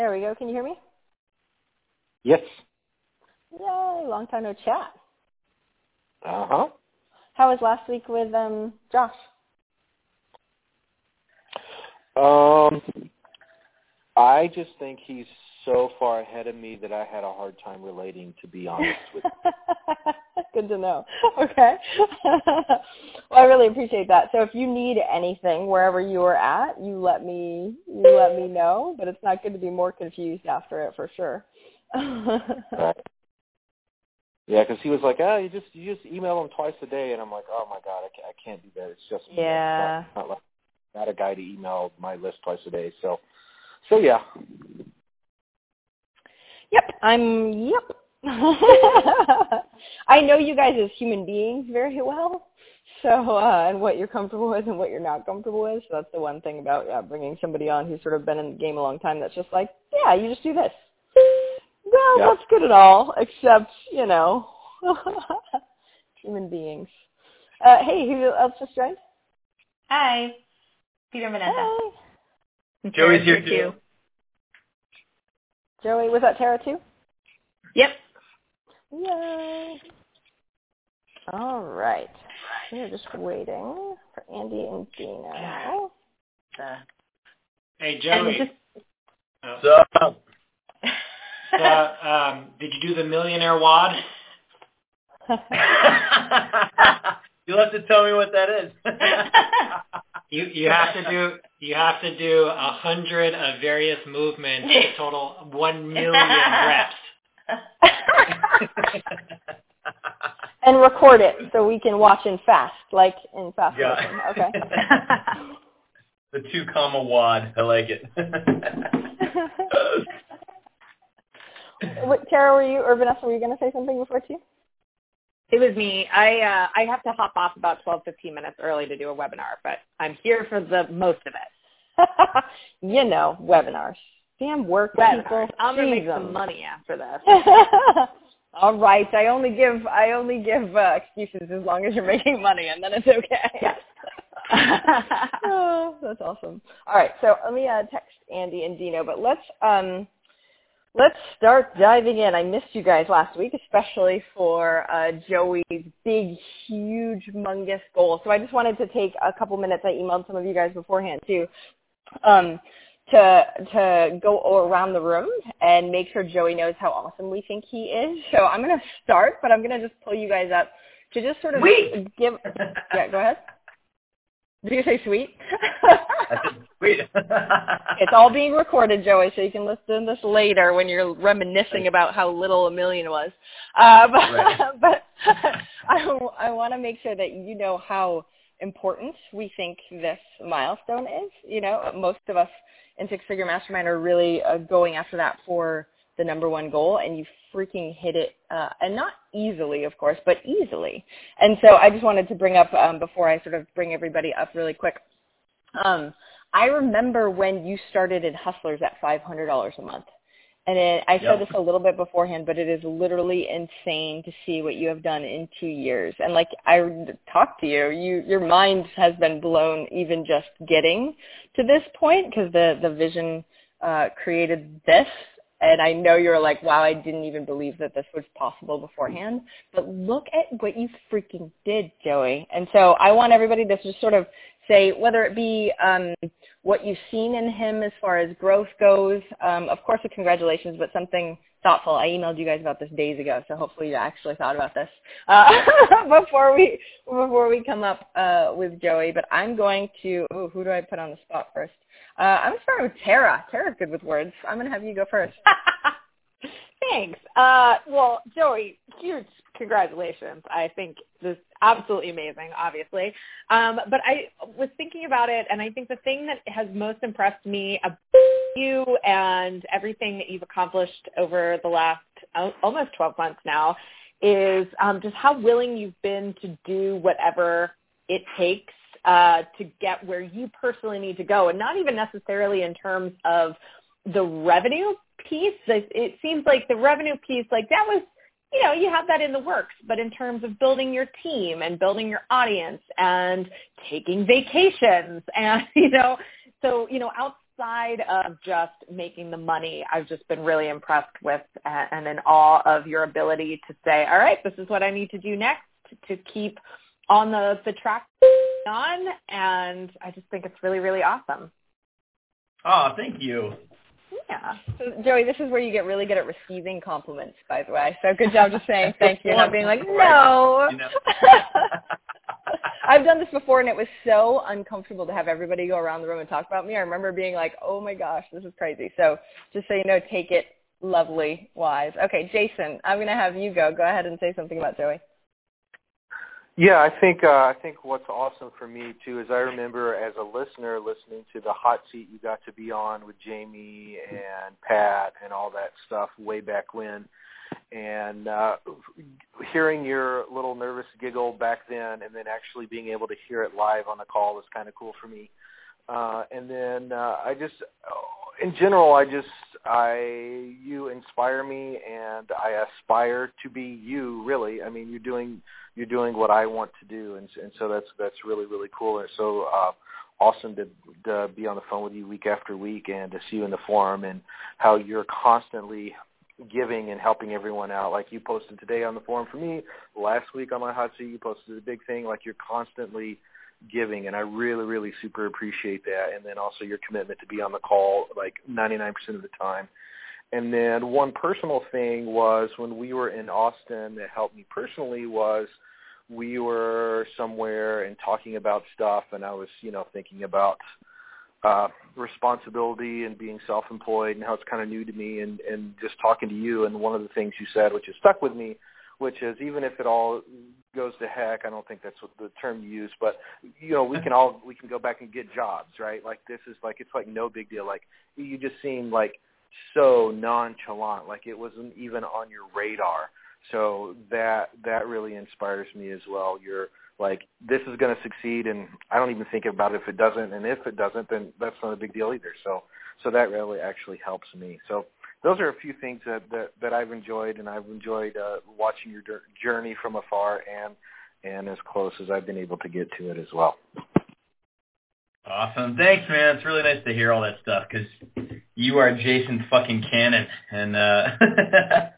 There we go. Can you hear me? Yes. Yay, long time no chat. Uh-huh. How was last week with Josh? I just think he's so far ahead of me that I had a hard time relating, to be honest with you. Good to know. Okay. Well, I really appreciate that. So if you need anything wherever you are at, you let me know, but it's not good to be more confused after it for sure. Right. Yeah, because he was like, you just email him twice a day, and I'm like, oh my God, I can't do that. It's just yeah. not like not a guy to email my list twice a day. So yeah. Yep. I know you guys as human beings very well. So, and what you're comfortable with and what you're not comfortable with. So that's the one thing about bringing somebody on who's sort of been in the game a long time. That's just like, yeah, you just do this. Well, Yeah. that's good and all, except, human beings. Hey, who else just joined? Hi, Peter Manetta. Hey. Joey's here too. Joey, was that Tara too? Yep. Yay. All right. We're just waiting for Andy and Dino. Hey, Joey. So, did you do the millionaire wad? You'll have to tell me what that is. You have to do 100 of various movements to total 1 million reps. And record it so we can watch in fast, like in fast motion. Okay. The 2-comma wad. I like it. Tara, or Vanessa, were you going to say something before too? It was me. I have to hop off about 12-15 minutes early to do a webinar, but I'm here for the most of it. Webinars. Damn work people. I'm going to make some money after this. All right. I only give excuses as long as you're making money, and then it's okay. Yes. Oh, that's awesome. All right. So let me text Andy and Dino, but let's start diving in. I missed you guys last week, especially for Joey's big, huge, humongous goal. So I just wanted to take a couple minutes. I emailed some of you guys beforehand too, to go around the room and make sure Joey knows how awesome we think he is. So I'm going to start, but I'm going to just pull you guys up to just sort of give. Yeah, go ahead. Did you say sweet? I said sweet. It's all being recorded, Joey, so you can listen to this later when you're reminiscing about how little $1 million was. But I want to make sure that you know how important we think this milestone is. Most of us in Six Figure Mastermind are really going after that for the number one goal, and you freaking hit it, and not easily, of course, but easily. And so I just wanted to bring up, before I sort of bring everybody up really quick, I remember when you started in Hustlers at $500 a month. And I said this a little bit beforehand, but it is literally insane to see what you have done in 2 years. And like I talked to you, your mind has been blown even just getting to this point, because the vision created this. And I know you're like, wow, I didn't even believe that this was possible beforehand. But look at what you freaking did, Joey. And so I want everybody to just sort of say, whether it be what you've seen in him as far as growth goes, of course, a congratulations, but something thoughtful. I emailed you guys about this days ago, so hopefully you actually thought about this before we come up with Joey. But I'm going to, who do I put on the spot first? I'm going to start with Tara. Tara's good with words. I'm going to have you go first. Thanks. Well, Joey, huge congratulations. I think this is absolutely amazing, obviously. But I was thinking about it, and I think the thing that has most impressed me about you and everything that you've accomplished over the last almost 12 months now is just how willing you've been to do whatever it takes to get where you personally need to go, and not even necessarily in terms of the revenue piece. It seems like the revenue piece, like that was, you have that in the works, but in terms of building your team and building your audience and taking vacations and, so, outside outside of just making the money, I've just been really impressed with and in awe of your ability to say, all right, this is what I need to do next to keep on the track on. And I just think it's really, really awesome. Oh, thank you. Yeah. So, Joey, this is where you get really good at receiving compliments, by the way. So good job just saying thank you, not being like, no. You know. I've done this before, and it was so uncomfortable to have everybody go around the room and talk about me. I remember being like, oh, my gosh, this is crazy. So just so you know, take it lovely wise. Okay, Jason, I'm going to have you go. Go ahead and say something about Joey. Yeah, I think what's awesome for me too is I remember as a listener listening to the hot seat you got to be on with Jamie and Pat and all that stuff way back when, and hearing your little nervous giggle back then, and then actually being able to hear it live on the call was kind of cool for me. And then I just, in general, you inspire me, and I aspire to be you. Really, I mean, you're doing what I want to do, and so that's really, really cool. And so awesome to be on the phone with you week after week, and to see you in the forum, and how you're constantly giving and helping everyone out. Like you posted today on the forum for me, last week on my hot seat, you posted a big thing. Like you're constantly giving, and I really, really super appreciate that. And then also your commitment to be on the call like 99% of the time. And then one personal thing was when we were in Austin that helped me personally was we were somewhere and talking about stuff, and I was, thinking about responsibility and being self-employed and how it's kind of new to me, and just talking to you. And one of the things you said, which has stuck with me, which is even if it all goes to heck, I don't think that's what the term you use, but we can go back and get jobs, right? Like this is like, it's like no big deal. Like you just seem like so nonchalant, like it wasn't even on your radar. So that really inspires me as well. You're like, this is going to succeed, and I don't even think about it if it doesn't, and if it doesn't, then that's not a big deal either. So that really actually helps me. So those are a few things that I've enjoyed, and I've enjoyed watching your journey from afar and as close as I've been able to get to it as well. Awesome. Thanks, man. It's really nice to hear all that stuff, because you are Jason fucking Cannon, and I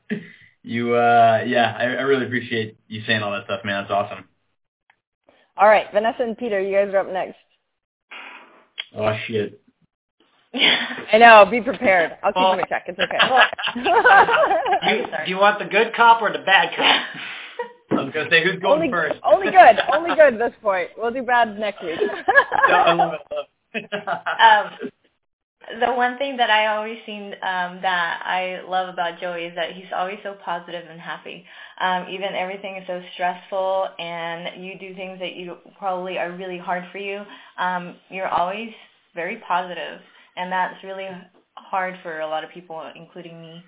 really appreciate you saying all that stuff, man. That's awesome. All right, Vanessa and Peter, you guys are up next. Oh, shit. I know. Be prepared. I'll keep them in check. It's okay. Do you want the good cop or the bad cop? I was going to say, who's going first? Only good. Only good at this point. We'll do bad next week. No, I love it. The one thing that I always seen that I love about Joey is that he's always so positive and happy. Even everything is so stressful, and you do things that you probably are really hard for you. You're always very positive, and that's really hard for a lot of people, including me.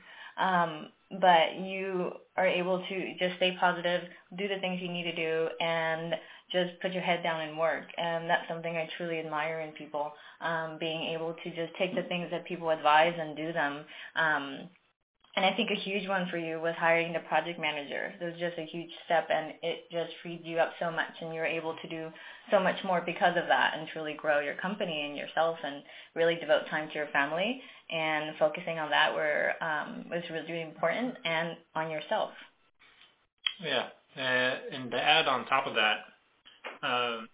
But you are able to just stay positive, do the things you need to do, and just put your head down and work. And that's something I truly admire in people, being able to just take the things that people advise and do them. And I think a huge one for you was hiring the project manager. It was just a huge step, and it just freed you up so much, and you're able to do so much more because of that, and truly grow your company and yourself, and really devote time to your family. And focusing on that was really important, and on yourself. Yeah, and to add on top of that,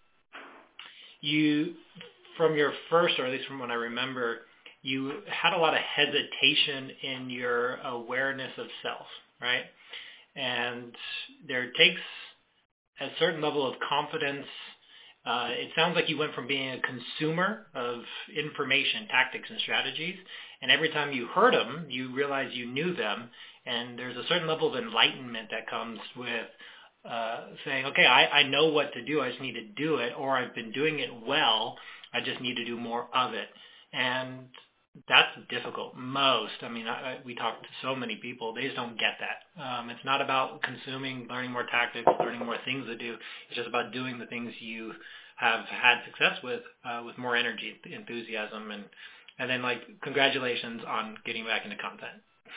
you, from your first, or at least from what I remember, you had a lot of hesitation in your awareness of self, right? And there takes a certain level of confidence. It sounds like you went from being a consumer of information, tactics, and strategies, and every time you heard them, you realized you knew them, and there's a certain level of enlightenment that comes with saying, okay, I know what to do, I just need to do it, or I've been doing it well, I just need to do more of it. And that's difficult. We talk to so many people, they just don't get that. It's not about consuming, learning more tactics, learning more things to do. It's just about doing the things you have had success with more energy, enthusiasm, and then, like, congratulations on getting back into content.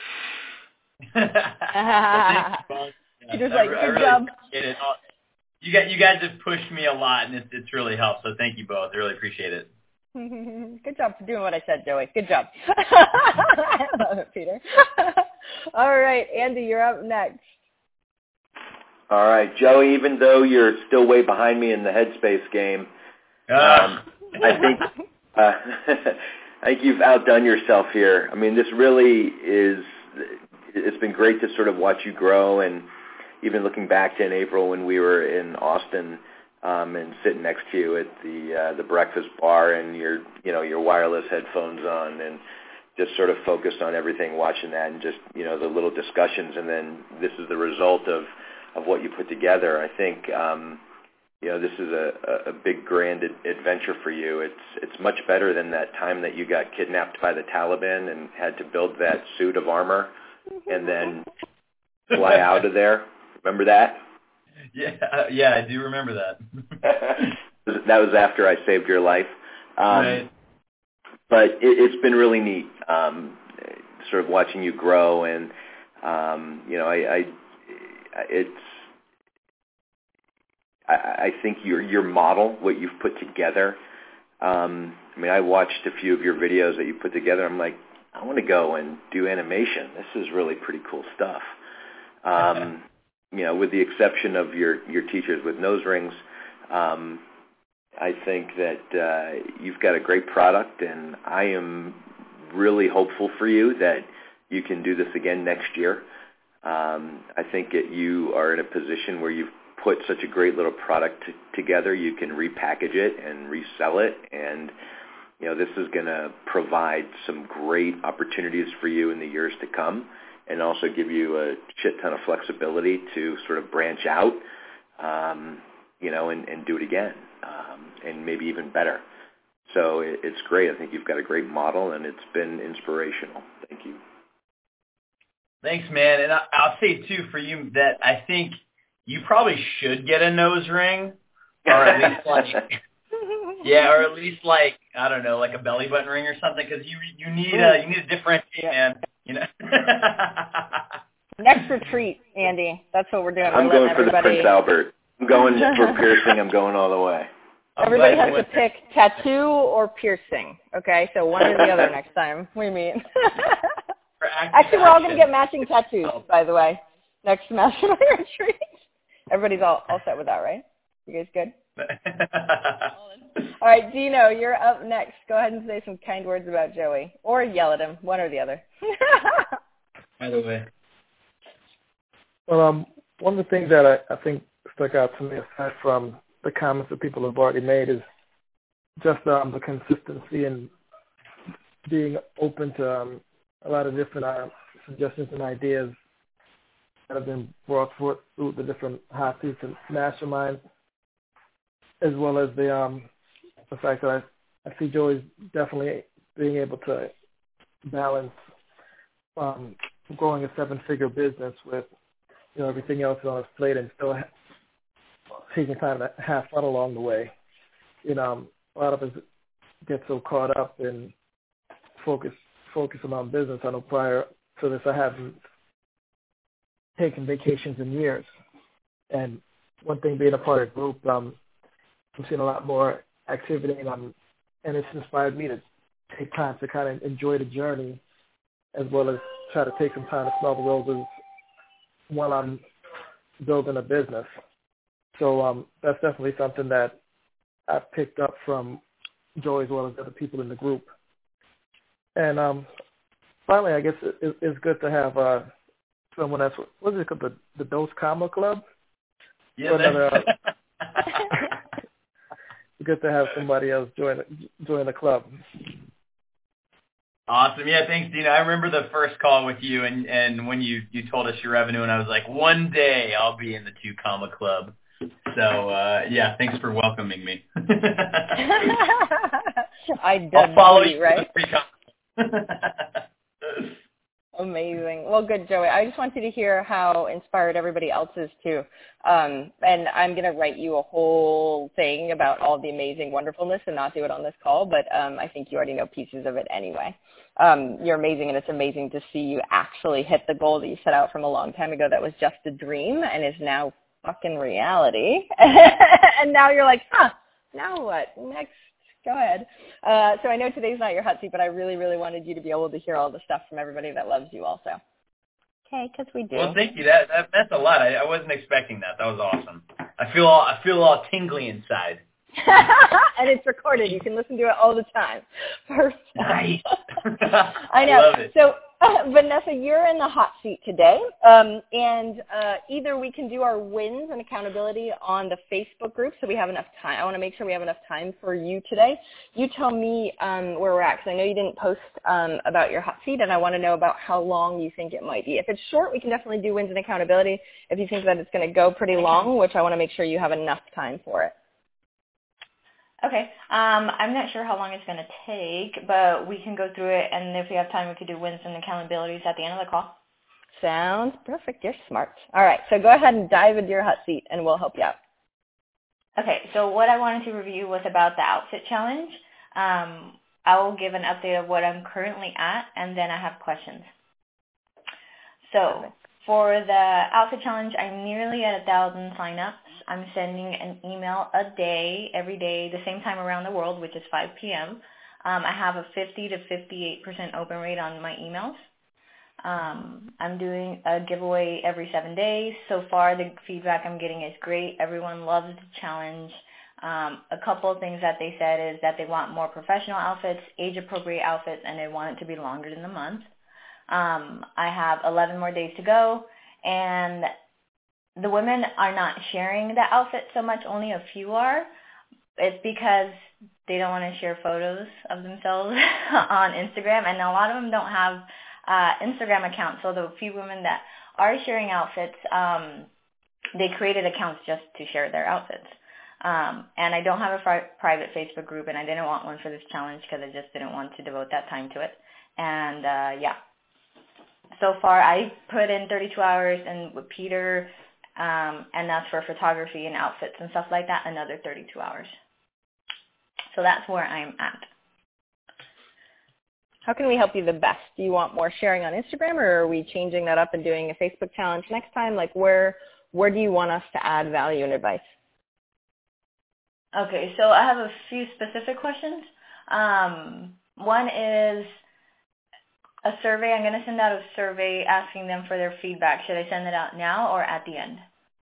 Peter's like, good job. You guys have pushed me a lot, and it's really helped, so thank you both. I really appreciate it. Good job for doing what I said, Joey. Good job. I love it, Peter. All right, Andy, you're up next. All right, Joey, even though you're still way behind me in the headspace game, I think you've outdone yourself here. I mean, this really is, it's been great to sort of watch you grow, and even looking back to in April when we were in Austin and sitting next to you at the breakfast bar and your wireless headphones on and just sort of focused on everything, watching that and just, the little discussions, and then this is the result of what you put together. I think, this is a big grand adventure for you. It's much better than that time that you got kidnapped by the Taliban and had to build that suit of armor and then fly out of there. Remember that? Yeah, I do remember that. That was after I saved your life. Right. But it's been really neat, sort of watching you grow, and I think your model, what you've put together. I watched a few of your videos that you put together. I'm like, I want to go and do animation. This is really pretty cool stuff. With the exception of your teachers with nose rings, I think that you've got a great product, and I am really hopeful for you that you can do this again next year. I think that you are in a position where you've put such a great little product together, you can repackage it and resell it, and this is going to provide some great opportunities for you in the years to come, and also give you a shit ton of flexibility to sort of branch out, and do it again, and maybe even better. So it's great. I think you've got a great model, and it's been inspirational. Thank you. Thanks, man. And I'll say, too, for you that I think you probably should get a nose ring, or at least I don't know, like a belly button ring or something, because you need a differentiate, man. Next retreat, Andy. That's what we're doing. I'm going for the Prince Albert. I'm going for piercing. I'm going all the way. Everybody has to pick tattoo or piercing. Okay, so one or the other next time we meet. Actually, we're all going to get matching tattoos, by the way, next Mastermind retreat. Everybody's all set with that, right? You guys good? All right, Dino, you're up next. Go ahead and say some kind words about Joey, or yell at him, one or the other. Either way. Well, one of the things that I think stuck out to me, aside from the comments that people have already made, is just the consistency and being open to a lot of different suggestions and ideas that have been brought forth through the different hot seats and masterminds, as well as the fact that I see Joey's definitely being able to balance growing a 7-figure business with everything else on his plate, and still taking time to have fun along the way. A lot of us get so caught up in focusing on business. I know prior to this, I haven't taken vacations in years. And one thing, being a part of the group, I'm seeing a lot more activity, and it's inspired me to take time to kind of enjoy the journey, as well as try to take some time to smell the roses while I'm building a business. So that's definitely something that I've picked up from Joey, as well as other people in the group. And finally, I guess it's good to have someone else. What is it called? The Dos Comma Club? Yeah. It's good to have somebody else join the club. Awesome. Yeah, thanks, Dina. I remember the first call with you, and when you told us your revenue, and I was like, one day I'll be in the 2 Comma Club. So, yeah, thanks for welcoming me. I'll follow you, right? For the Amazing. Well, good, Joey. I just wanted to hear how inspired everybody else is, too. And I'm going to write you a whole thing about all the amazing wonderfulness and not do it on this call, but I think you already know pieces of it anyway. You're amazing, and it's amazing to see you actually hit the goal that you set out from a long time ago that was just a dream and is now fucking reality. And now you're like, now what? Next Go ahead. So I know today's not your hot seat, but I really, really wanted you to be able to hear all the stuff from everybody that loves you also. Okay, because we do. Well, thank you. That's a lot. I wasn't expecting that. That was awesome. I feel all tingly inside. And it's recorded. You can listen to it all the time. Perfect. Nice. I know. I love it. So, Vanessa, you're in the hot seat today, and either we can do our wins and accountability on the Facebook group, so we have enough time. I want to make sure we have enough time for you today. You tell me where we're at, because I know you didn't post about your hot seat, and I want to know about how long you think it might be. If it's short, we can definitely do wins and accountability. If you think that it's going to go pretty long, which I want to make sure you have enough time for it. Okay. I'm not sure how long it's going to take, but we can go through it, and if we have time, we could do wins and accountabilities at the end of the call. Sounds perfect. You're smart. All right. So go ahead and dive into your hot seat, and we'll help you out. Okay. So what I wanted to review was about the outfit challenge. I will give an update of what I'm currently at, and then I have questions. So for the outfit challenge, I'm nearly at 1,000 signups. I'm sending an email a day, every day, the same time around the world, which is 5 p.m. I have a 50 to 58% open rate on my emails. I'm doing a giveaway every 7 days. So far, the feedback I'm getting is great. Everyone loves the challenge. A couple of things that they said is that they want more professional outfits, age-appropriate outfits, and they want it to be longer than the month. I have 11 more days to go, and the women are not sharing the outfit so much. Only a few are. It's because they don't want to share photos of themselves on Instagram, and a lot of them don't have Instagram accounts. So the few women that are sharing outfits, they created accounts just to share their outfits. And I don't have a private Facebook group, and I didn't want one for this challenge because I just didn't want to devote that time to it. And, yeah. So far, I put in 32 hours, and with Peter, and that's for photography and outfits and stuff like that, another 32 hours. So that's where I'm at. How can we help you the best? Do you want more sharing on Instagram, or are we changing that up and doing a Facebook challenge next time? Like, where do you want us to add value and advice? Okay, so I have a few specific questions. One is a survey. I'm going to send out a survey asking them for their feedback. Should I send it out now or at the end?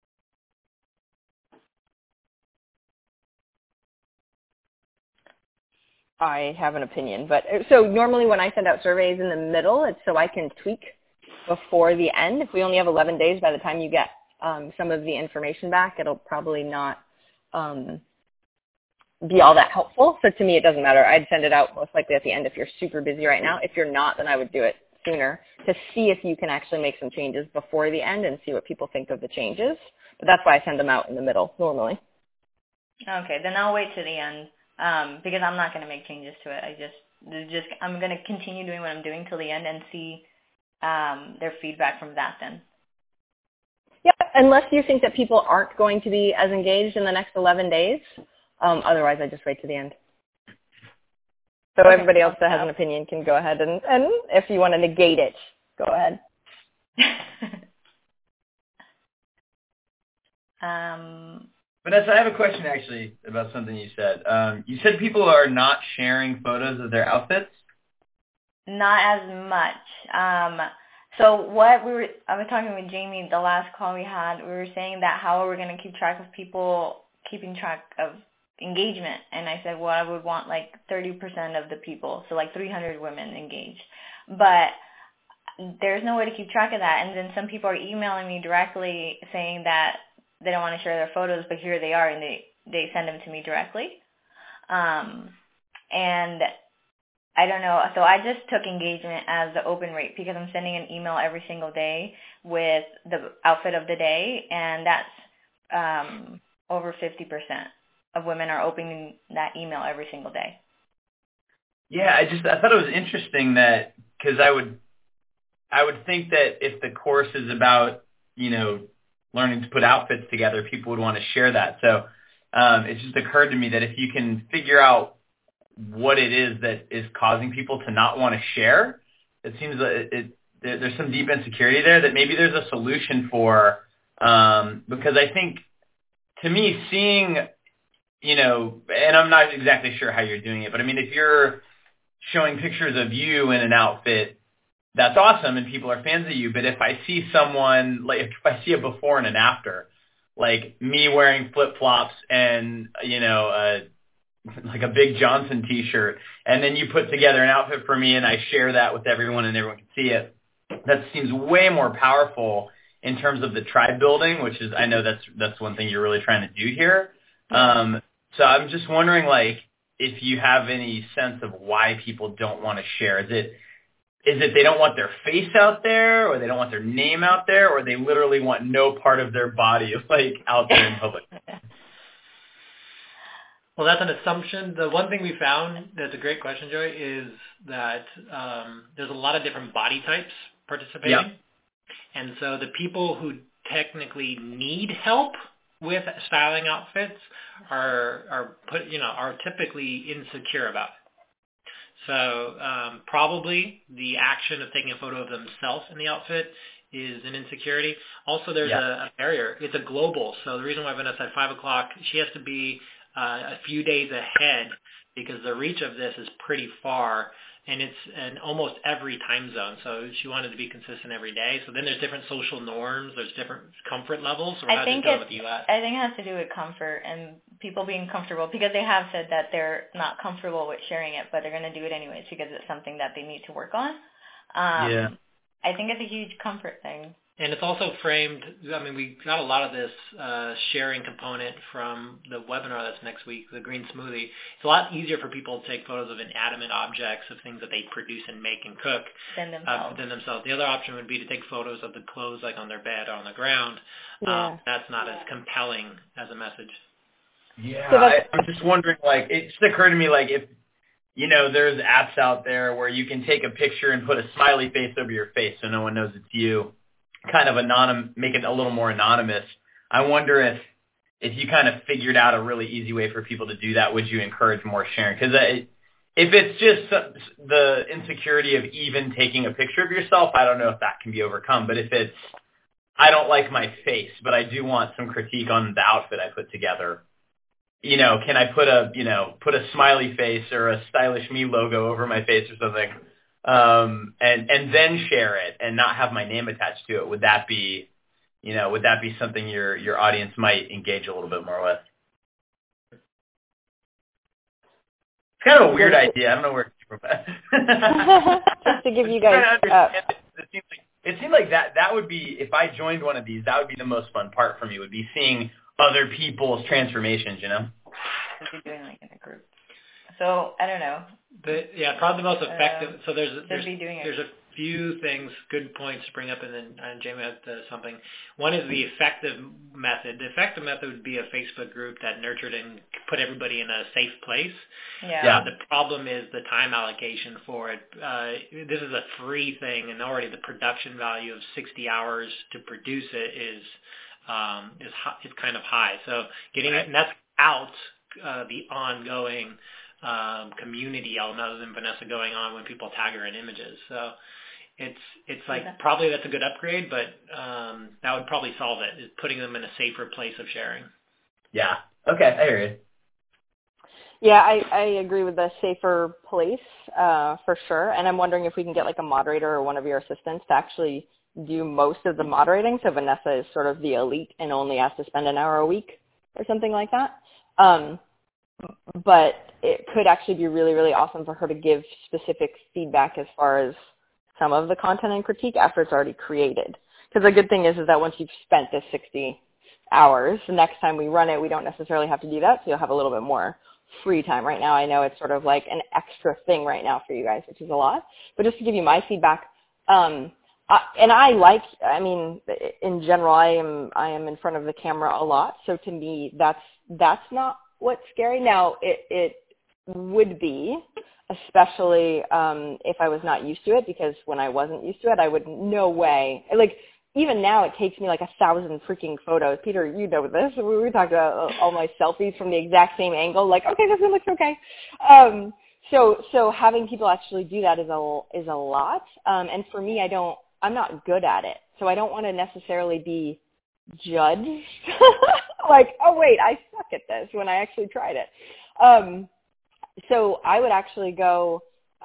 I have an opinion, but so normally when I send out surveys in the middle, it's so I can tweak before the end. If we only have 11 days, by the time you get some of the information back, it'll probably not be all that helpful. So to me, it doesn't matter. I'd send it out most likely at the end if you're super busy right now. If you're not, then I would do it sooner to see if you can actually make some changes before the end and see what people think of the changes. But that's why I send them out in the middle normally. Okay, then I'll wait to the end because I'm not going to make changes to it. I'm going to continue doing what I'm doing till the end and see their feedback from that then. Yeah, unless you think that people aren't going to be as engaged in the next 11 days. Otherwise, I just wait to the end. So okay. Everybody else that has an opinion can go ahead and if you want to negate it, go ahead. Vanessa, I have a question actually about something you said. You said people are not sharing photos of their outfits? Not as much. So I was talking with Jamie the last call we had. We were saying that how are we going to keep track of people keeping track of engagement? And I said, well, I would want like 30% of the people, so like 300 women engaged. But there's no way to keep track of that. And then some people are emailing me directly saying that they don't want to share their photos, but here they are, and they send them to me directly. And I don't know. So I just took engagement as the open rate because I'm sending an email every single day with the outfit of the day, and that's over 50% of women are opening that email every single day. Yeah, I thought it was interesting that because I would think that if the course is about, learning to put outfits together, people would want to share that. So it just occurred to me that if you can figure out what it is that is causing people to not want to share, it seems that there's some deep insecurity there that maybe there's a solution for, because I think, to me, seeing and I'm not exactly sure how you're doing it, but I mean, if you're showing pictures of you in an outfit, that's awesome and people are fans of you. But if I see someone, like if I see a before and an after, like me wearing flip-flops and, like a Big Johnson t-shirt, and then you put together an outfit for me and I share that with everyone and everyone can see it, that seems way more powerful in terms of the tribe building, which is, I know that's one thing you're really trying to do here. So I'm just wondering, like, if you have any sense of why people don't want to share. Is it they don't want their face out there, or they don't want their name out there, or they literally want no part of their body, like, out there in public? Well, that's an assumption. The one thing we found that's a great question, Joey, is that there's a lot of different body types participating. Yeah. And so the people who technically need help with styling outfits are typically insecure about it. So probably the action of taking a photo of themselves in the outfit is an insecurity. Also, there's a barrier. It's a global. So the reason why Vanessa at 5 o'clock, she has to be a few days ahead because the reach of this is pretty far, and it's in almost every time zone. So she wanted to be consistent every day. So then there's different social norms. There's different comfort levels. So I think it has to do with comfort and people being comfortable, because they have said that they're not comfortable with sharing it, but they're going to do it anyways because it's something that they need to work on. I think it's a huge comfort thing. And it's also framed, I mean, we got a lot of this sharing component from the webinar that's next week, the Green Smoothie. It's a lot easier for people to take photos of inanimate objects, of things that they produce and make and cook than themselves. The other option would be to take photos of the clothes like on their bed or on the ground. That's not as compelling as a message. Yeah, I'm just wondering, like, it just occurred to me, like, if, there's apps out there where you can take a picture and put a smiley face over your face so no one knows it's you. Kind of make it a little more anonymous. I wonder if you kind of figured out a really easy way for people to do that, would you encourage more sharing? Because if it's just the insecurity of even taking a picture of yourself, I don't know if that can be overcome. But if it's, I don't like my face, but I do want some critique on the outfit I put together, can I put a smiley face or a Stylish Me logo over my face or something? And then share it and not have my name attached to it. Would that be something your audience might engage a little bit more with? It's kind of a weird idea. I don't know where it came from. Just to give you guys, it seemed like that would be, if I joined one of these, that would be the most fun part for me, would be seeing other people's transformations, We'd be doing like in a group. So I don't know. Probably the most effective. So there's a few things, good points to bring up, and then Jamie had something. One is the effective method. The effective method would be a Facebook group that nurtured and put everybody in a safe place. Yeah. The problem is the time allocation for it. This is a free thing, and already the production value of 60 hours to produce it is kind of high. So getting it, and that's out the ongoing community element other than Vanessa going on when people tag her in images. So it's like probably that's a good upgrade, but that would probably solve it, is putting them in a safer place of sharing. Yeah. Okay, I hear you. Yeah, I agree with the safer place for sure. And I'm wondering if we can get like a moderator or one of your assistants to actually do most of the moderating. So Vanessa is sort of the elite and only has to spend an hour a week or something like that. But it could actually be really, really awesome for her to give specific feedback as far as some of the content and critique after it's already created. Because the good thing is that once you've spent this 60 hours, the next time we run it, we don't necessarily have to do that, so you'll have a little bit more free time. Right now, I know it's sort of like an extra thing right now for you guys, which is a lot. But just to give you my feedback, in general, I am in front of the camera a lot, so to me, that's not what's scary. Now, it would be, especially if I was not used to it, because when I wasn't used to it, I would no way, like, even now it takes me like 1,000 freaking photos. Peter, you know this. We talked about all my selfies from the exact same angle, like, okay, this one looks okay. So having people actually do that is a lot. And for me, I'm not good at it. So I don't want to necessarily be judged like, oh wait, I suck at this when I actually tried it. So I would actually go,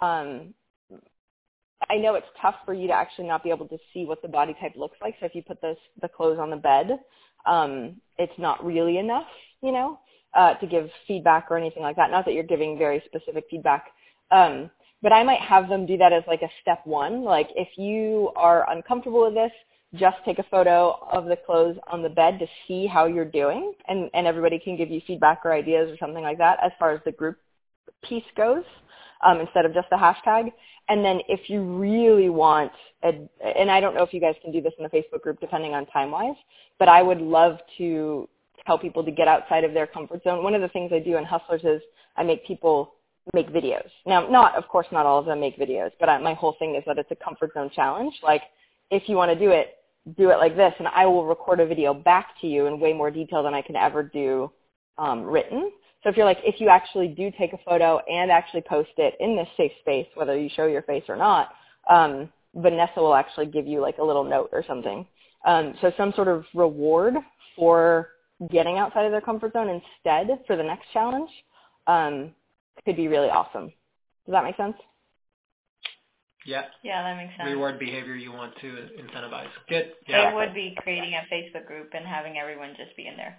I know it's tough for you to actually not be able to see what the body type looks like. So if you put the clothes on the bed, it's not really enough, to give feedback or anything like that. Not that you're giving very specific feedback. But I might have them do that as like a step one. Like if you are uncomfortable with this, just take a photo of the clothes on the bed to see how you're doing. And everybody can give you feedback or ideas or something like that as far as the group piece goes, instead of just the hashtag. And then if you really want, and I don't know if you guys can do this in the Facebook group depending on time-wise, but I would love to tell people to get outside of their comfort zone. One of the things I do in Hustlers is I make people make videos. Now, of course, not all of them make videos, but my whole thing is that it's a comfort zone challenge. Like, if you want to do it like this, and I will record a video back to you in way more detail than I can ever do written. So if you actually do take a photo and actually post it in this safe space, whether you show your face or not, Vanessa will actually give you like a little note or something. So some sort of reward for getting outside of their comfort zone instead for the next challenge could be really awesome. Does that make sense? Yeah. Yeah, that makes sense. Reward behavior you want to incentivize. Good. Yeah. It would be creating a Facebook group and having everyone just be in there.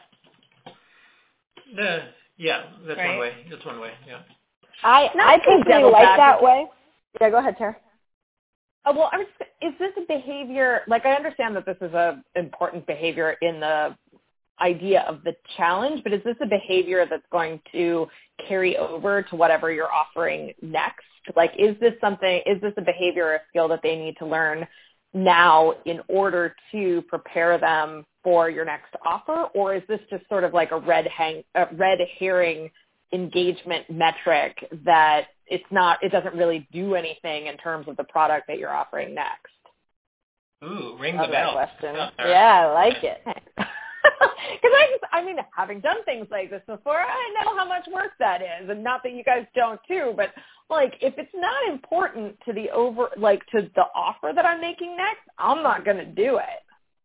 Yeah, that's right? one way. That's one way, yeah. I personally like that way. Yeah, go ahead, Tara. Oh, well, is this a behavior, like I understand that this is an important behavior in the idea of the challenge, but is this a behavior that's going to carry over to whatever you're offering next? Like, is this a behavior or a skill that they need to learn now in order to prepare them for your next offer? Or is this just sort of like a red herring engagement metric that it doesn't really do anything in terms of the product that you're offering next? Ooh, ring the bell. Question. Yeah, I like it. Because having done things like this before, I know how much work that is, and not that you guys don't too, but like if it's not important to the offer that I'm making next, I'm not going to do it.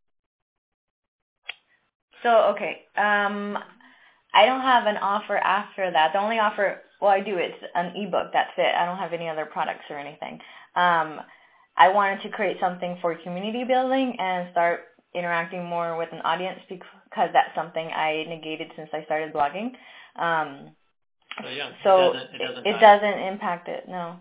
So, okay, I don't have an offer after that. The only offer, I do, it's an ebook, that's it. I don't have any other products or anything. I wanted to create something for community building and start interacting more with an audience because that's something I negated since I started blogging. So it doesn't impact it, no.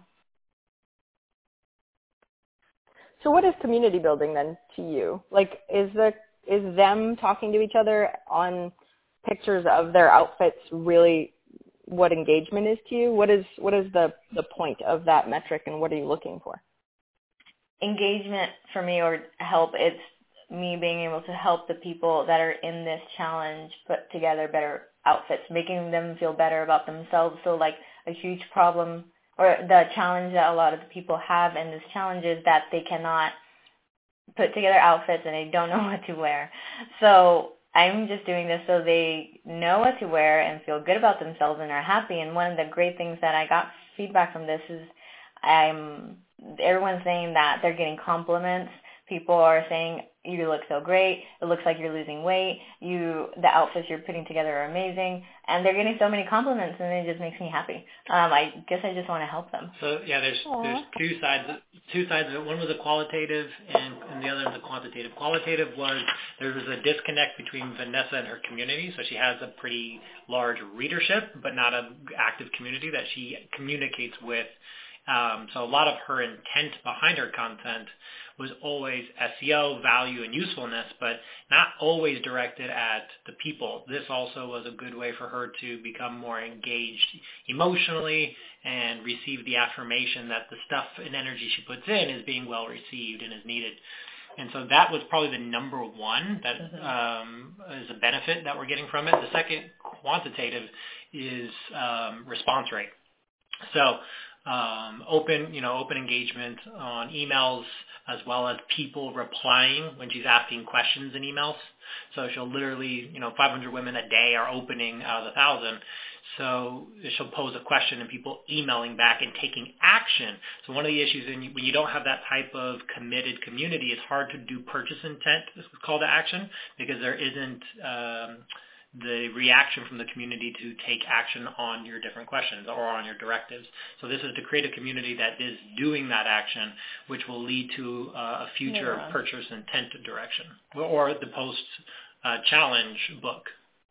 So what is community building then to you? Like, is them talking to each other on pictures of their outfits really what engagement is to you? What is the point of that metric, and what are you looking for? Engagement for me, or help, it's me being able to help the people that are in this challenge put together better outfits, making them feel better about themselves. So like a huge problem or the challenge that a lot of the people have in this challenge is that they cannot put together outfits and they don't know what to wear. So I'm just doing this so they know what to wear and feel good about themselves and are happy. And one of the great things that I got feedback from this is everyone's saying that they're getting compliments. People are saying, you look so great. It looks like you're losing weight. The outfits you're putting together are amazing. And they're getting so many compliments, and it just makes me happy. I guess I just want to help them. So, yeah, there's two sides of it. One was a qualitative, and the other was a quantitative. Qualitative was there was a disconnect between Vanessa and her community. So she has a pretty large readership, but not an active community that she communicates with. So a lot of her intent behind her content was always SEO, value, and usefulness, but not always directed at the people. This also was a good way for her to become more engaged emotionally and receive the affirmation that the stuff and energy she puts in is being well received and is needed. And so that was probably the number one that is a benefit that we're getting from it. The second, quantitative, is response rate. So open engagement on emails, as well as people replying when she's asking questions in emails. So she'll literally, 500 women a day are opening out of the 1,000. So she'll pose a question and people emailing back and taking action. So one of the issues when you don't have that type of committed community, it's hard to do purchase intent, this is call to action, because there isn't the reaction from the community to take action on your different questions or on your directives. So this is to create a community that is doing that action, which will lead to a future purchase intent direction or the post-challenge book.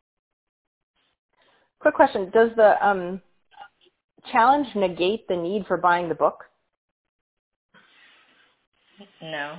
Quick question. Does the challenge negate the need for buying the book? No.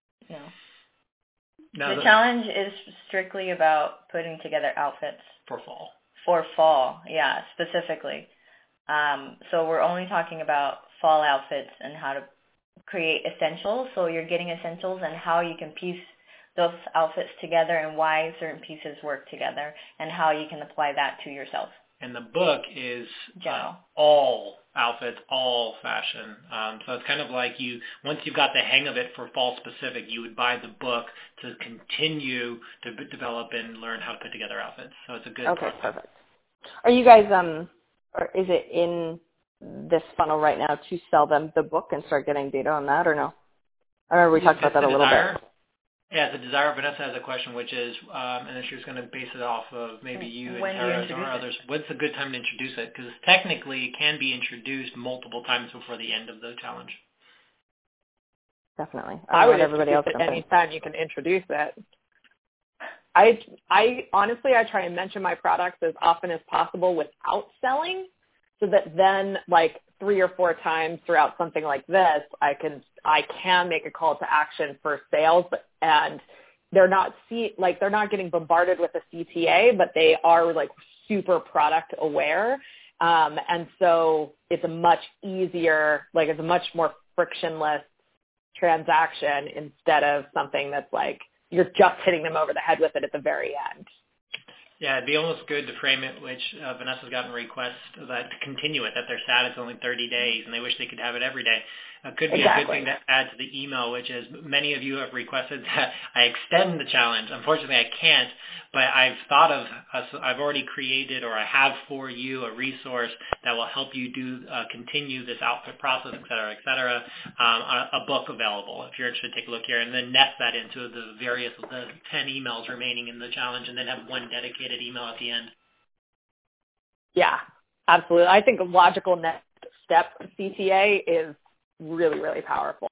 The challenge is strictly about putting together outfits. For fall, yeah, specifically. So we're only talking about fall outfits and how to create essentials. So you're getting essentials and how you can piece those outfits together and why certain pieces work together and how you can apply that to yourself. And the book is all outfits, all fashion. So it's kind of like once you've got the hang of it for fall specific, you would buy the book to continue to develop and learn how to put together outfits. So it's a good Okay, perfect. Are you guys, or is it in this funnel right now to sell them the book and start getting data on that or no? I remember we talked about that a little bit. Yeah, the desire. Vanessa has a question, which is, and then she was going to base it off of maybe you and Tara or others. When's a good time to introduce it? Because technically it can be introduced multiple times before the end of the challenge. Definitely. I would everybody else anytime you can introduce it. I honestly, I try and mention my products as often as possible without selling, so that then like 3 or 4 times throughout something like this, I can make a call to action for sales, and they're not getting bombarded with a CTA, but they are like super product aware. And so it's a much easier, it's a much more frictionless transaction instead of something that's like you're just hitting them over the head with it at the very end. Yeah, it'd be almost good to frame it, which Vanessa's gotten requests to continue it, that they're sad it's only 30 days and they wish they could have it every day. It could be a good thing to add to the email, which is many of you have requested that I extend the challenge. Unfortunately, I can't, but I've already created, or I have for you, a resource that will help you continue this outfit process, et cetera, a book available. If you're interested, take a look here, and then nest that into the 10 emails remaining in the challenge, and then have one dedicated email at the end. Yeah, absolutely. I think a logical next step of CTA is really, really powerful.